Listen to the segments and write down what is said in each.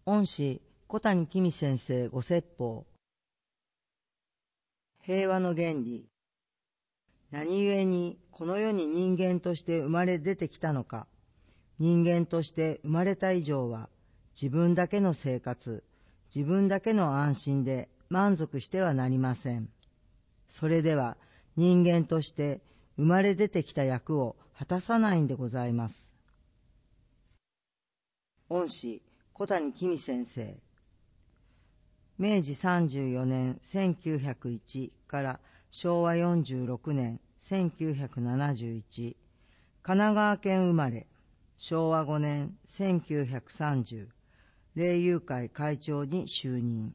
恩師小谷公先生ご説法。平和の原理。何故にこの世に人間として生まれ出てきたのか。人間として生まれた以上は、自分だけの生活、自分だけの安心で満足してはなりません。それでは人間として生まれ出てきた役を果たさないんでございます。恩師小谷公先生。明治34年1901から昭和46年1971、神奈川県生まれ、昭和5年1930、霊友会会長に就任。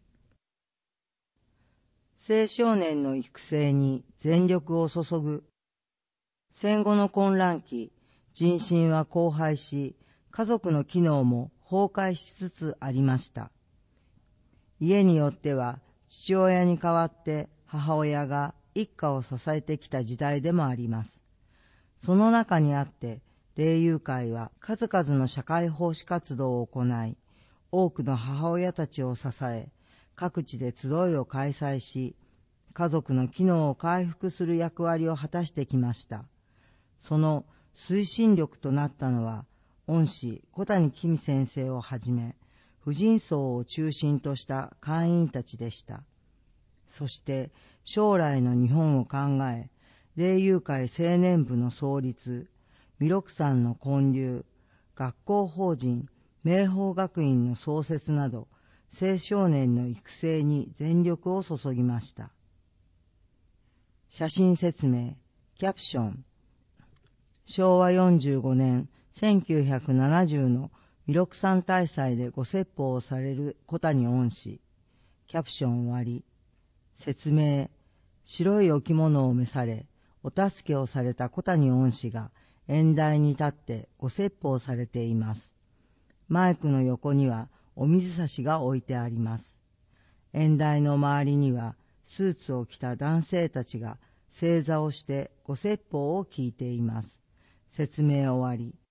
青少年の育成に全力を注ぐ。戦後の混乱期、人心は荒廃し、家族の機能も崩壊しつつありました。家によっては父親に代わって母親が一家を支えてきた時代でもあります。その中にあって霊友会は数々の社会奉仕活動を行い、多くの母親たちを支え、各地で集いを開催し、家族の機能を回復する役割を果たしてきました。その推進力となったのは、恩師小谷公先生をはじめ、婦人層を中心とした会員たちでした。そして将来の日本を考え、霊友会青年部の創立、弥勒山の建立、学校法人明豊学院の創設など、青少年の育成に全力を注ぎました。写真説明、キャプション。昭和45年1970の弥勒山大祭でご説法をされる小谷恩師。キャプション終わり。説明。白い置物を召され、お助けをされた小谷恩師が演台に立ってご説法されています。マイクの横にはお水差しが置いてあります。演台の周りにはスーツを着た男性たちが正座をしてご説法を聞いています。説明終わり。